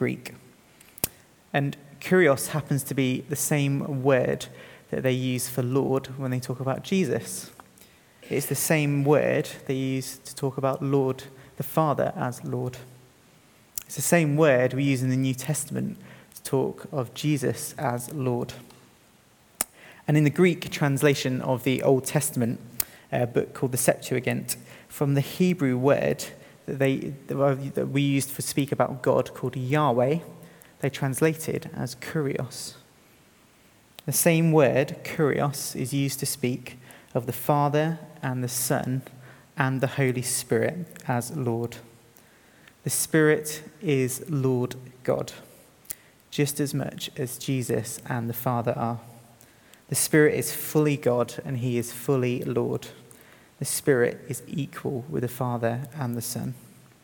Greek. And kurios happens to be the same word that they use for Lord when they talk about Jesus. It's the same word they use to talk about Lord the Father as Lord. It's the same word we use in the New Testament to talk of Jesus as Lord. And in the Greek translation of the Old Testament, a book called the Septuagint, from the Hebrew word that we used to speak about God called Yahweh, they translated as kurios. The same word, kurios, is used to speak of the Father and the Son and the Holy Spirit as Lord. The Spirit is Lord God, just as much as Jesus and the Father are. The Spirit is fully God and he is fully Lord. The Spirit is equal with the Father and the Son.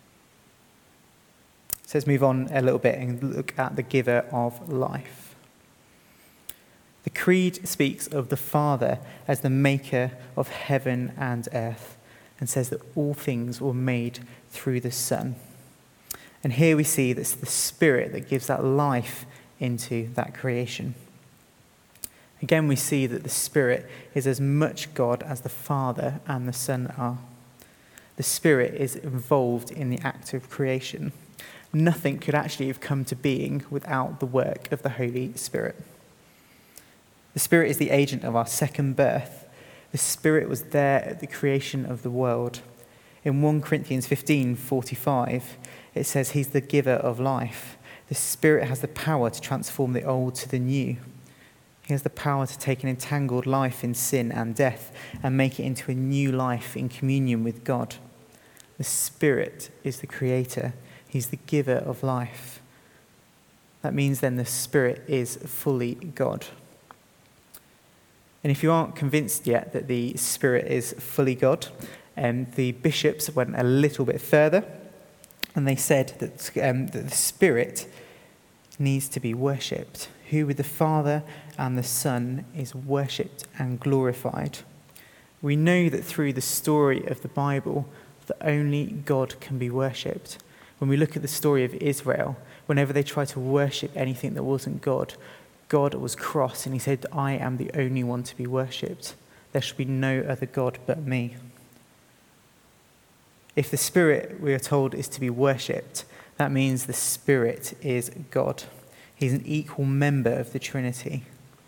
So let's move on a little bit and look at the giver of life. The Creed speaks of the Father as the maker of heaven and earth and says that all things were made through the Son. And here we see that it's the Spirit that gives that life into that creation. Again, we see that the Spirit is as much God as the Father and the Son are. The Spirit is involved in the act of creation. Nothing could actually have come to being without the work of the Holy Spirit. The Spirit is the agent of our second birth. The Spirit was there at the creation of the world. In 1 Corinthians 15:45, it says he's the giver of life. The Spirit has the power to transform the old to the new. He has the power to take an entangled life in sin and death and make it into a new life in communion with God. The Spirit is the creator. He's the giver of life. That means then the Spirit is fully God. And if you aren't convinced yet that the Spirit is fully God, the bishops went a little bit further and they said that the Spirit needs to be worshipped, who with the Father and the Son is worshipped and glorified. We know that through the story of the Bible that only God can be worshipped. When we look at the story of Israel, whenever they tried to worship anything that wasn't God, God was cross and he said, I am the only one to be worshipped. There should be no other God but me. If the Spirit, we are told, is to be worshipped, that means the Spirit is God. He's an equal member of the Trinity.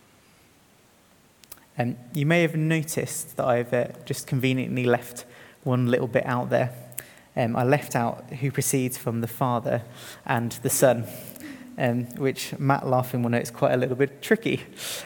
And you may have noticed that I've just conveniently left one little bit out there. I left out who proceeds from the Father and the Son, which Matt laughing will know it's quite a little bit tricky.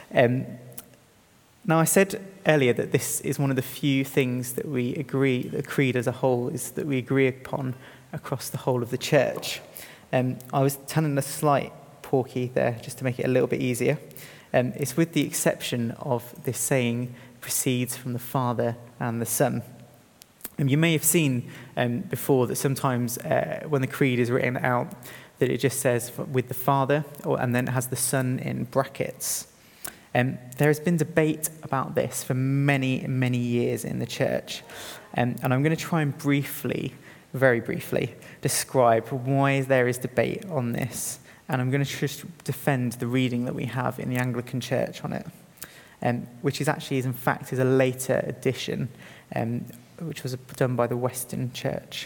Now, I said earlier that this is one of the few things that we agree, the Creed as a whole, is that we agree upon across the whole of the church. I was telling a slight porky there, just to make it a little bit easier. It's with the exception of this saying, proceeds from the Father and the Son. And you may have seen before that sometimes when the Creed is written out, that it just says with the Father, and then it has the Son in brackets. There has been debate about this for many, many years in the church. And I'm going to try and very briefly, describe why there is debate on this. And I'm going to just defend the reading that we have in the Anglican Church on it, which is in fact a later addition, which was done by the Western Church.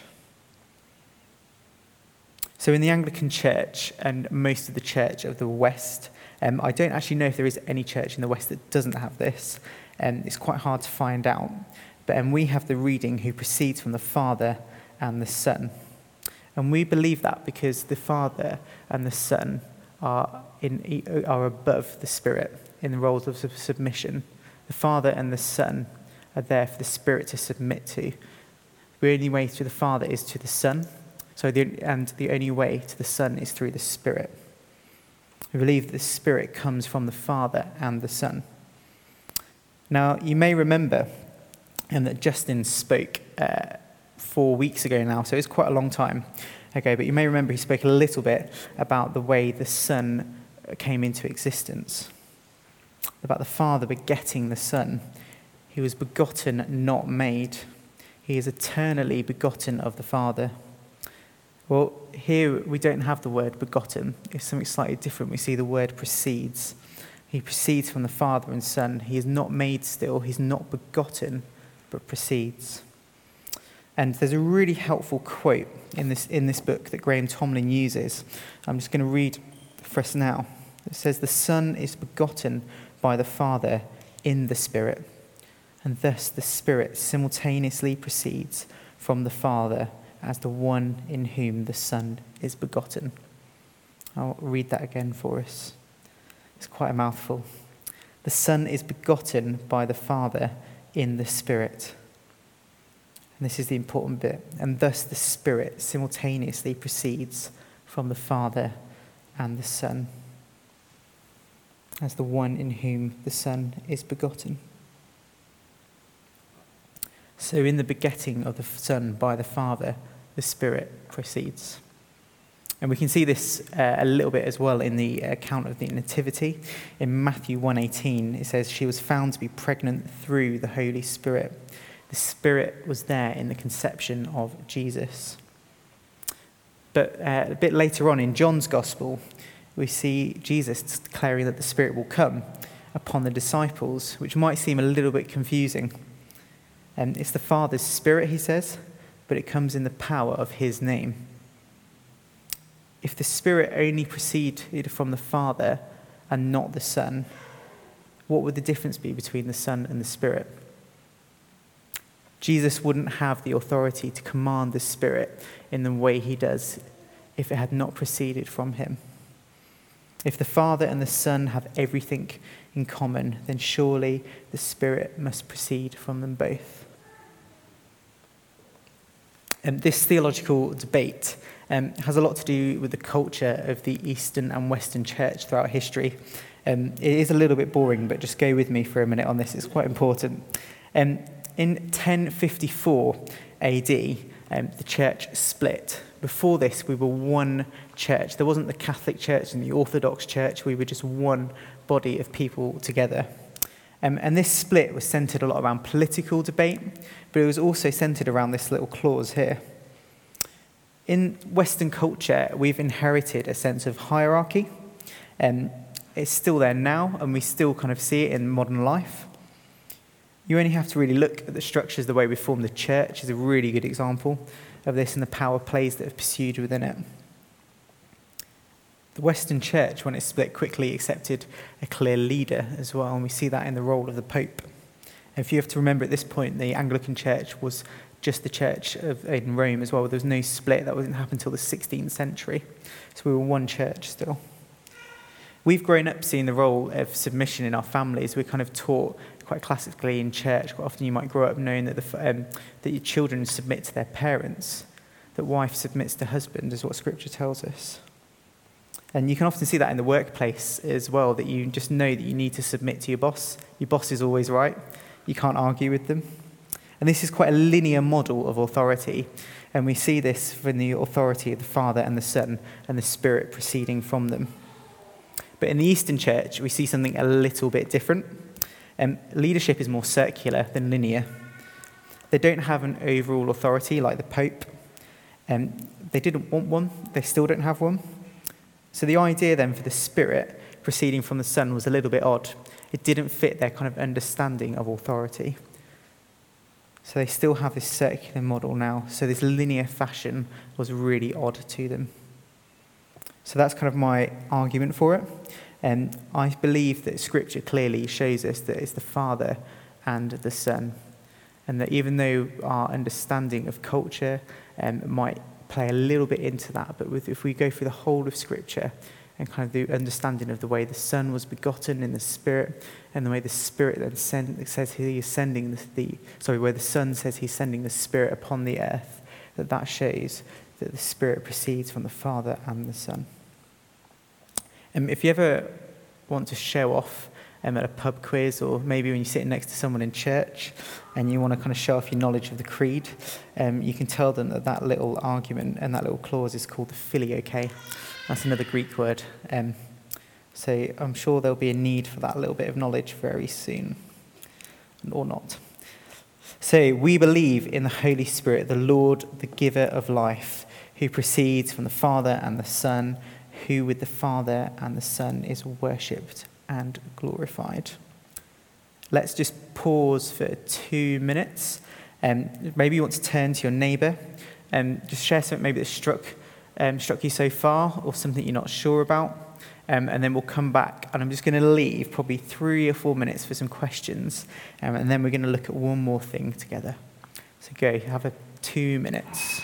So in the Anglican Church and most of the Church of the West, I don't actually know if there is any church in the West that doesn't have this. It's quite hard to find out. But we have the reading who proceeds from the Father and the Son. And we believe that because the Father and the Son are above the Spirit in the roles of submission. The Father and the Son are there for the Spirit to submit to. The only way to the Father is to the Son. And the only way to the Son is through the Spirit. We believe the Spirit comes from the Father and the Son. Now, you may remember that Justin spoke 4 weeks ago now, so it's quite a long time ago, but you may remember he spoke a little bit about the way the Son came into existence, about the Father begetting the Son. He was begotten, not made. He is eternally begotten of the Father. Well, here we don't have the word begotten. It's something slightly different. We see the word proceeds. He proceeds from the Father and Son. He is not made still. He's not begotten, but proceeds. And there's a really helpful quote in this book that Graham Tomlin uses. I'm just going to read for us now. It says, "The Son is begotten by the Father in the Spirit, and thus the Spirit simultaneously proceeds from the Father as the one in whom the Son is begotten." I'll read that again for us. It's quite a mouthful. The Son is begotten by the Father in the Spirit. And this is the important bit. And thus the Spirit simultaneously proceeds from the Father and the Son as the one in whom the Son is begotten. So in the begetting of the Son by the Father, the Spirit proceeds. And we can see this a little bit as well in the account of the Nativity. In Matthew 1:18, it says, "She was found to be pregnant through the Holy Spirit." The Spirit was there in the conception of Jesus. But a bit later on in John's Gospel, we see Jesus declaring that the Spirit will come upon the disciples, which might seem a little bit confusing. It's the Father's Spirit, he says, but it comes in the power of his name. If the Spirit only proceeded from the Father and not the Son, what would the difference be between the Son and the Spirit? Jesus wouldn't have the authority to command the Spirit in the way he does if it had not proceeded from him. If the Father and the Son have everything in common, then surely the Spirit must proceed from them both. This theological debate has a lot to do with the culture of the Eastern and Western Church throughout history. It is a little bit boring, but just go with me for a minute on this. It's quite important. In 1054 AD, the church split. Before this, we were one church. There wasn't the Catholic Church and the Orthodox Church. We were just one body of people together. And this split was centered a lot around political debate, but it was also centered around this little clause here. In Western culture, we've inherited a sense of hierarchy. It's still there now, and we still kind of see it in modern life. You only have to really look at the structures. The way we form the church is a really good example of this and the power plays that have pursued within it. The Western Church, when it split, quickly accepted a clear leader as well, and we see that in the role of the Pope. And if you have to remember at this point, the Anglican Church was just the church in Rome as well. There was no split. That didn't happen until the 16th century. So we were one church still. We've grown up seeing the role of submission in our families. We're kind of taught quite classically in church. Quite often you might grow up knowing that that your children submit to their parents, that wife submits to husband, is what Scripture tells us. And you can often see that in the workplace as well, that you just know that you need to submit to your boss. Your boss is always right. You can't argue with them. And this is quite a linear model of authority. And we see this from the authority of the Father and the Son and the Spirit proceeding from them. But in the Eastern Church, we see something a little bit different. Leadership is more circular than linear. They don't have an overall authority like the Pope. They didn't want one. They still don't have one. So the idea then for the Spirit proceeding from the Son was a little bit odd. It didn't fit their kind of understanding of authority. So they still have this circular model now. So this linear fashion was really odd to them. So that's kind of my argument for it. And I believe that Scripture clearly shows us that it's the Father and the Son. And that even though our understanding of culture might play a little bit into that, but if we go through the whole of Scripture and kind of the understanding of the way the Son was begotten in the Spirit, and the way the Spirit then says he is sending where the Son says he's sending the Spirit upon the earth, that shows that the Spirit proceeds from the Father and the Son. If you ever want to show off at a pub quiz, or maybe when you're sitting next to someone in church and you want to kind of show off your knowledge of the creed, you can tell them that little argument and that little clause is called the filioque. That's another Greek word. So I'm sure there'll be a need for that little bit of knowledge very soon, or not. So we believe in the Holy Spirit, the Lord, the giver of life, who proceeds from the Father and the Son, who with the Father and the Son is worshipped and glorified. Let's just pause for 2 minutes. Maybe you want to turn to your neighbour and just share something maybe that struck you so far, or something you're not sure about. And then we'll come back, and I'm just going to leave probably 3 or 4 minutes for some questions, and then we're going to look at one more thing together. So go, have 2 minutes.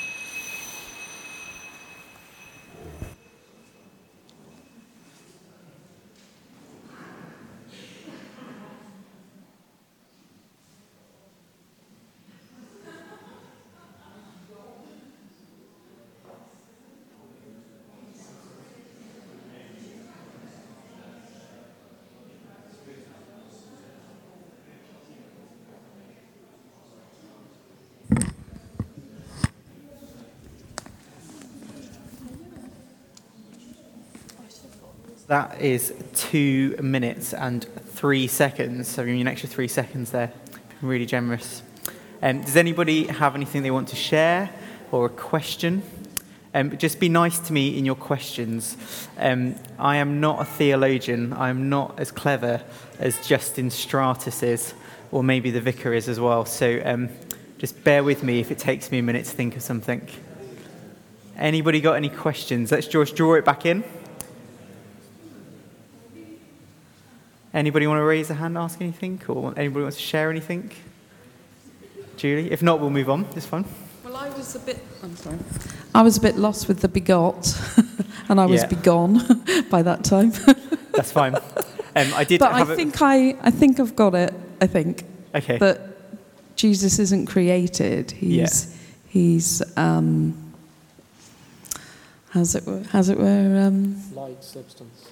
That is 2 minutes and 3 seconds. So an extra 3 seconds there. Really generous. Does anybody have anything they want to share or a question? Just be nice to me in your questions. I am not a theologian. I am not as clever as Justin Stratus is, or maybe the vicar is as well. So just bear with me if it takes me a minute to think of something. Anybody got any questions? Let's just draw it back in. Anybody want to raise a hand, ask anything? Or anybody wants to share anything? Julie? If not, we'll move on. It's fine. Well, I was a bit lost with the begot, and I was begone by that time. That's fine. I think I've got it. I think. Okay. That Jesus isn't created. He's as it were. Light substance.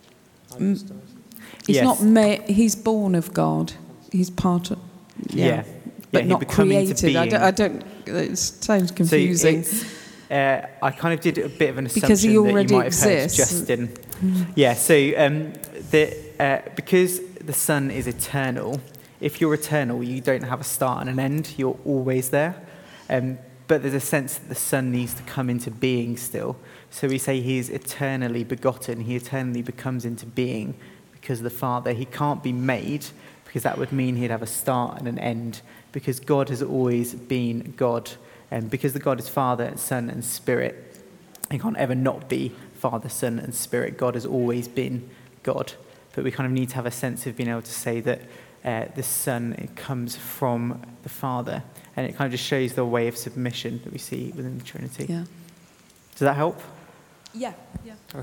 He's not made. He's born of God. He's part of. But not created. I don't. It sounds confusing. So I kind of did a bit of an assumption because he already that you might exists. have heard Justin. Yeah. So because the Son is eternal, if you're eternal, you don't have a start and an end. You're always there. But there's a sense that the Son needs to come into being still. So we say he is eternally begotten. He eternally becomes into being because of the Father. He can't be made, because that would mean he'd have a start and an end, because God has always been God. And because the God is Father, Son, and Spirit, he can't ever not be Father, Son, and Spirit. God has always been God. But we kind of need to have a sense of being able to say that the Son, it comes from the Father. And it kind of just shows the way of submission that we see within the Trinity. Yeah. Does that help? Yeah. Sorry.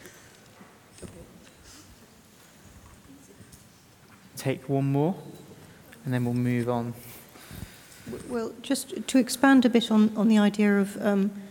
Take one more, and then we'll move on. Well, just to expand a bit on the idea of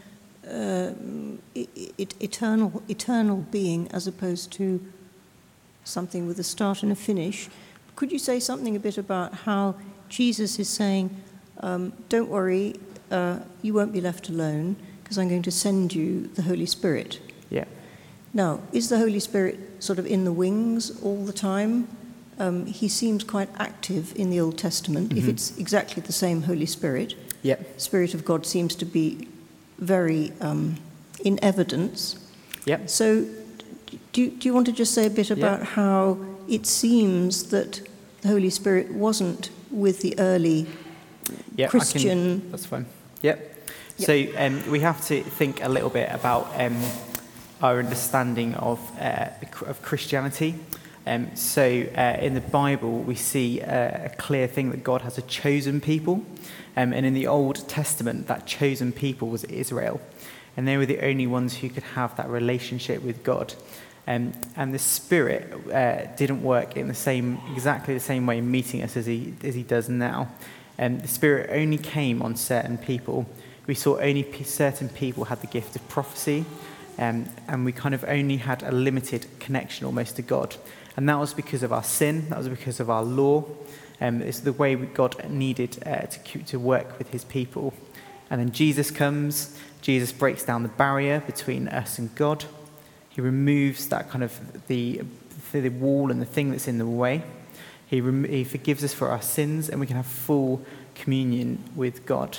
eternal being as opposed to something with a start and a finish, could you say something a bit about how Jesus is saying, don't worry, you won't be left alone, because I'm going to send you the Holy Spirit. Yeah. Now, is the Holy Spirit sort of in the wings all the time? He seems quite active in the Old Testament, if it's exactly the same Holy Spirit. Yeah. Spirit of God seems to be very in evidence. Yeah. So do you want to just say a bit about how it seems that the Holy Spirit wasn't with the early Christian... That's fine. Yep. So we have to think a little bit about our understanding of Christianity. So in the Bible, we see a clear thing that God has a chosen people. And in the Old Testament, that chosen people was Israel. And they were the only ones who could have that relationship with God. And the Spirit didn't work in exactly the same way meeting us as he does now. The Spirit only came on certain people. We saw only certain people had the gift of prophecy. And we kind of only had a limited connection almost to God. And that was because of our sin. That was because of our law. It's the way God needed to work with his people. And then Jesus comes. Jesus breaks down the barrier between us and God. He removes that kind of the wall and the thing that's in the way. He forgives us for our sins, and we can have full communion with God.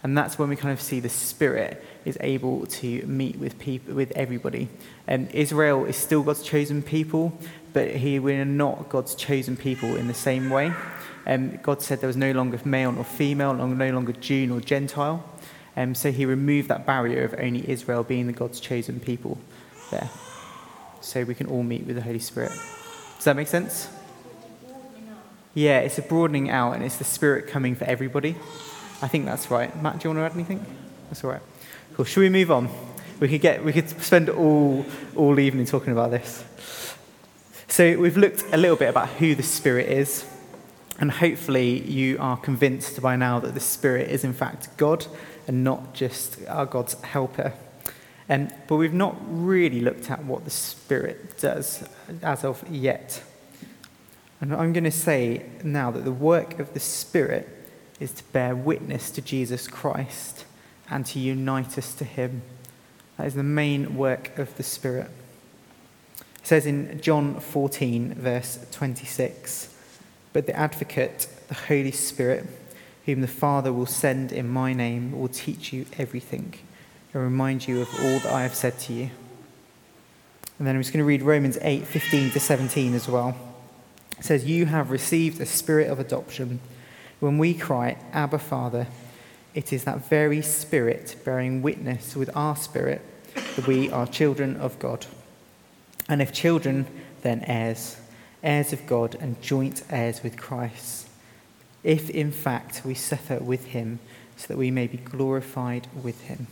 And that's when we kind of see the Spirit is able to meet with people, with everybody. Israel is still God's chosen people, but we're not God's chosen people in the same way. God said there was no longer male nor female, no longer Jew nor Gentile. So he removed that barrier of only Israel being the God's chosen people there. So we can all meet with the Holy Spirit. Does that make sense? Yeah, it's a broadening out, and it's the Spirit coming for everybody. I think that's right. Matt, do you want to add anything? That's all right. Cool. Shall we move on? We could spend all evening talking about this. So we've looked a little bit about who the Spirit is, and hopefully you are convinced by now that the Spirit is in fact God and not just our God's helper. But we've not really looked at what the Spirit does as of yet. And I'm going to say now that the work of the Spirit is to bear witness to Jesus Christ and to unite us to him. That is the main work of the Spirit. It says in John 14, verse 26, "But the Advocate, the Holy Spirit, whom the Father will send in my name, will teach you everything and remind you of all that I have said to you." And then I'm just going to read Romans 8, 15 to 17 as well. It says, "You have received a spirit of adoption. When we cry, 'Abba, Father,' it is that very Spirit bearing witness with our spirit that we are children of God. And if children, then heirs, heirs of God and joint heirs with Christ. If in fact we suffer with him, so that we may be glorified with him."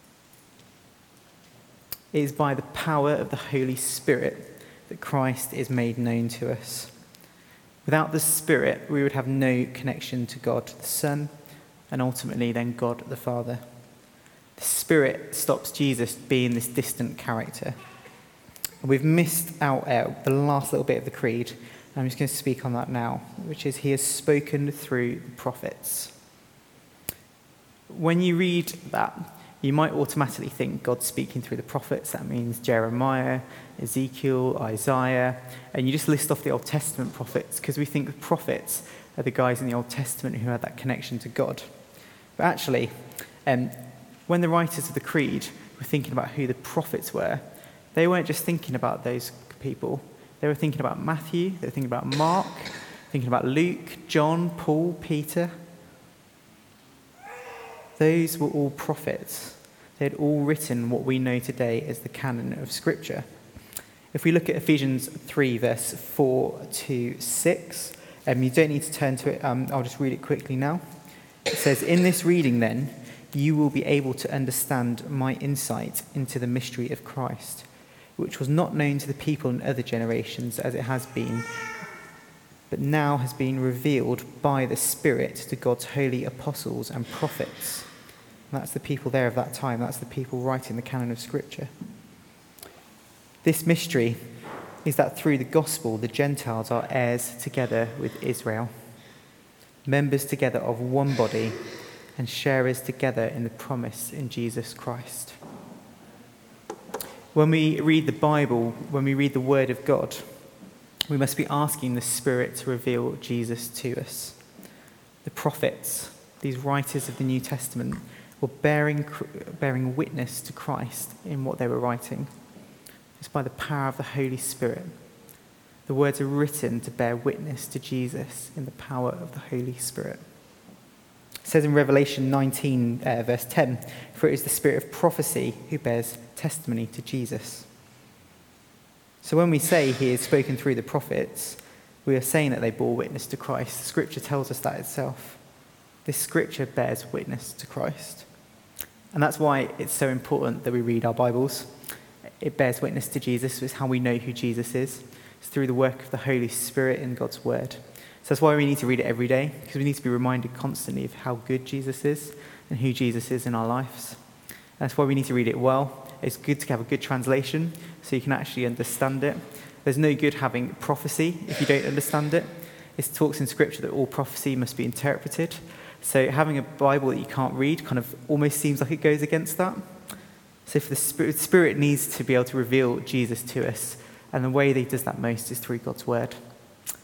It is by the power of the Holy Spirit that Christ is made known to us. Without the Spirit, we would have no connection to God the Son, and ultimately then God the Father. The Spirit stops Jesus being this distant character. And we've missed out the last little bit of the creed. I'm just going to speak on that now, which is he has spoken through the prophets. When you read that, you might automatically think God's speaking through the prophets. That means Jeremiah, Ezekiel, Isaiah, and you just list off the Old Testament prophets because we think the prophets are the guys in the Old Testament who had that connection to God. But actually, when the writers of the Creed were thinking about who the prophets were, they weren't just thinking about those people. They were thinking about Matthew, they were thinking about Mark, thinking about Luke, John, Paul, Peter. Those were all prophets. They had all written what we know today as the canon of Scripture. If we look at Ephesians 3, verse 4 to 6, you don't need to turn to it. I'll just read it quickly now. It says, "In this reading, then, you will be able to understand my insight into the mystery of Christ, which was not known to the people in other generations as it has been, but now has been revealed by the Spirit to God's holy apostles and prophets." And that's the people there of that time. That's the people writing the canon of Scripture. This mystery is that through the gospel, the Gentiles are heirs together with Israel, members together of one body, and sharers together in the promise in Jesus Christ. When we read the Bible, when we read the Word of God, we must be asking the Spirit to reveal Jesus to us. The prophets, these writers of the New Testament, were bearing witness to Christ in what they were writing. It's by the power of the Holy Spirit. The words are written to bear witness to Jesus in the power of the Holy Spirit. It says in Revelation 19, verse 10, "For it is the spirit of prophecy who bears testimony to Jesus." So when we say he has spoken through the prophets, we are saying that they bore witness to Christ. Scripture tells us that itself. This Scripture bears witness to Christ. And that's why it's so important that we read our Bibles. It bears witness to Jesus. It's how we know who Jesus is. It's through the work of the Holy Spirit in God's Word. So that's why we need to read it every day, because we need to be reminded constantly of how good Jesus is and who Jesus is in our lives. That's why we need to read it well. It's good to have a good translation so you can actually understand it. There's no good having prophecy if you don't understand it. It talks in Scripture that all prophecy must be interpreted. So having a Bible that you can't read kind of almost seems like it goes against that. So for the Spirit needs to be able to reveal Jesus to us, and the way that he does that most is through God's Word.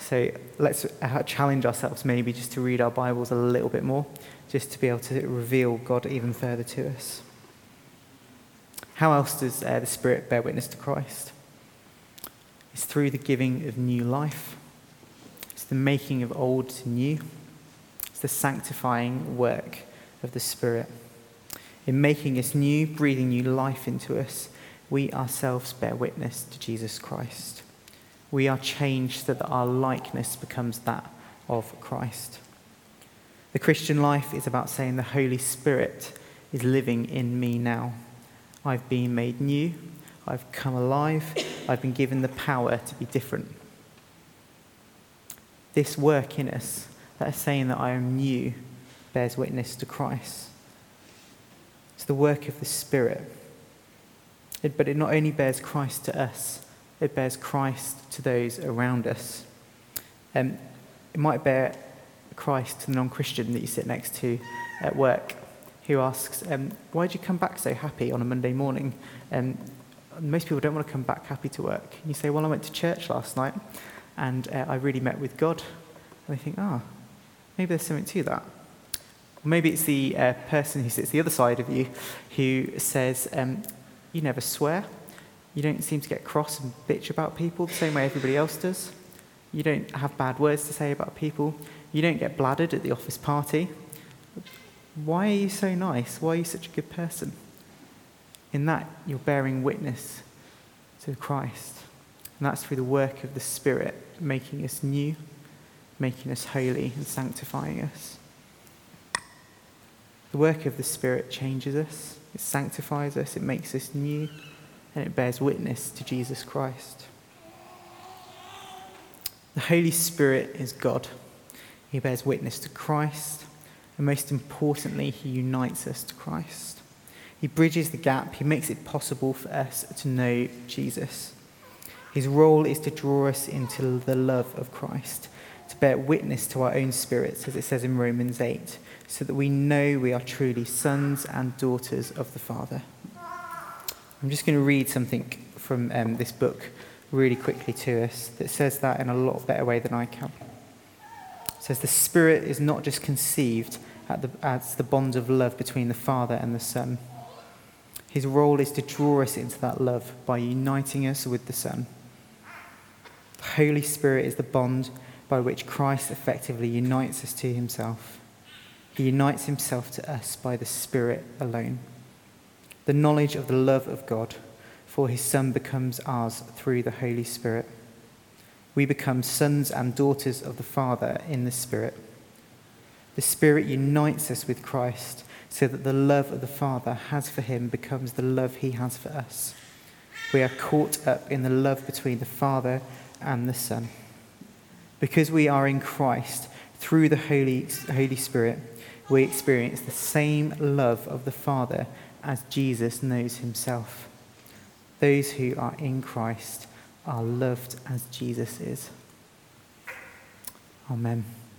So let's challenge ourselves maybe just to read our Bibles a little bit more, just to be able to reveal God even further to us. How else does the Spirit bear witness to Christ? It's through the giving of new life. It's the making of old to new. It's the sanctifying work of the Spirit. In making us new, breathing new life into us, we ourselves bear witness to Jesus Christ. We are changed so that our likeness becomes that of Christ. The Christian life is about saying the Holy Spirit is living in me now. I've been made new. I've come alive. I've been given the power to be different. This work in us, that is saying that I am new, bears witness to Christ. It's the work of the Spirit. But it not only bears Christ to us, it bears Christ to those around us. It might bear Christ to the non-Christian that you sit next to at work, who asks, why do you come back so happy on a Monday morning? Most people don't want to come back happy to work. And you say, well, I went to church last night and I really met with God. And they think, maybe there's something to that. Or maybe it's the person who sits the other side of you who says, you never swear. You don't seem to get cross and bitch about people the same way everybody else does. You don't have bad words to say about people. You don't get bladdered at the office party. Why are you so nice? Why are you such a good person? In that, you're bearing witness to Christ. And that's through the work of the Spirit, making us new, making us holy and sanctifying us. The work of the Spirit changes us, it sanctifies us, it makes us new, and it bears witness to Jesus Christ. The Holy Spirit is God. He bears witness to Christ, and most importantly, he unites us to Christ. He bridges the gap. He makes it possible for us to know Jesus. His role is to draw us into the love of Christ, to bear witness to our own spirits, as it says in Romans 8, so that we know we are truly sons and daughters of the Father. I'm just going to read something from this book really quickly to us that says that in a lot better way than I can. It says, the Spirit is not just conceived as the bond of love between the Father and the Son. His role is to draw us into that love by uniting us with the Son. The Holy Spirit is the bond by which Christ effectively unites us to himself. He unites himself to us by the Spirit alone. The knowledge of the love of God for his Son becomes ours through the Holy Spirit. We become sons and daughters of the Father in the Spirit. The Spirit unites us with Christ so that the love of the Father has for him becomes the love he has for us. We are caught up in the love between the Father and the Son. Because we are in Christ, through the Holy Spirit, we experience the same love of the Father as Jesus knows himself. Those who are in Christ are loved as Jesus is. Amen.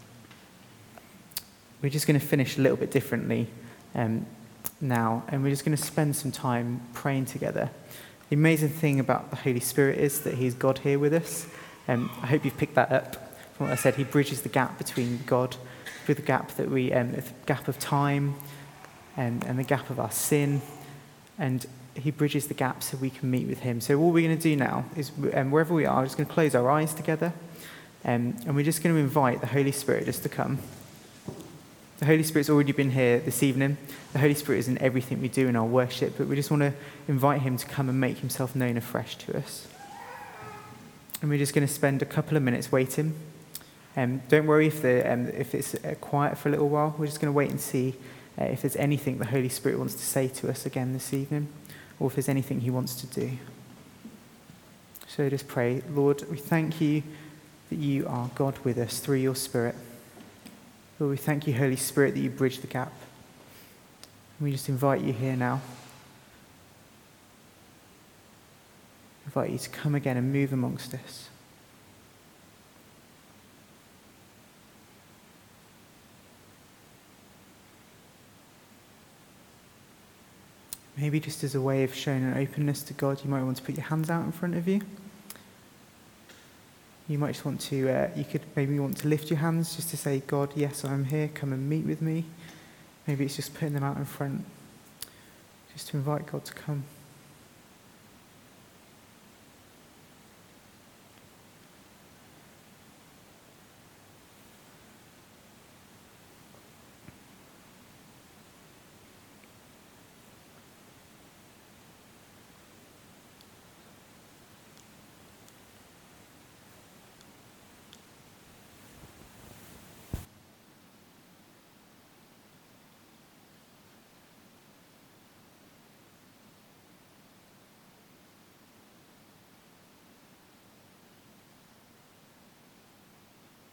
We're just going to finish a little bit differently now, and we're just going to spend some time praying together. The amazing thing about the Holy Spirit is that he's God here with us. I hope you've picked that up from what I said. He bridges the gap between God, through the gap that we, the gap of time and the gap of our sin, and he bridges the gap so we can meet with him. So all we're going to do now is, wherever we are, we're just going to close our eyes together, and we're just going to invite the Holy Spirit just to come. The Holy Spirit's already been here this evening. The Holy Spirit is in everything we do in our worship, but we just want to invite him to come and make himself known afresh to us. And we're just going to spend a couple of minutes waiting. Don't worry if it's quiet for a little while. We're just going to wait and see if there's anything the Holy Spirit wants to say to us again this evening, or if there's anything he wants to do. So just pray. Lord, we thank you that you are God with us through your Spirit. Lord, we thank you, Holy Spirit, that you bridge the gap. And we just invite you here now. Invite you to come again and move amongst us. Maybe just as a way of showing an openness to God, you might want to put your hands out in front of you. You might just want to, you could maybe want to lift your hands just to say, God, yes, I'm here, come and meet with me. Maybe it's just putting them out in front, just to invite God to come.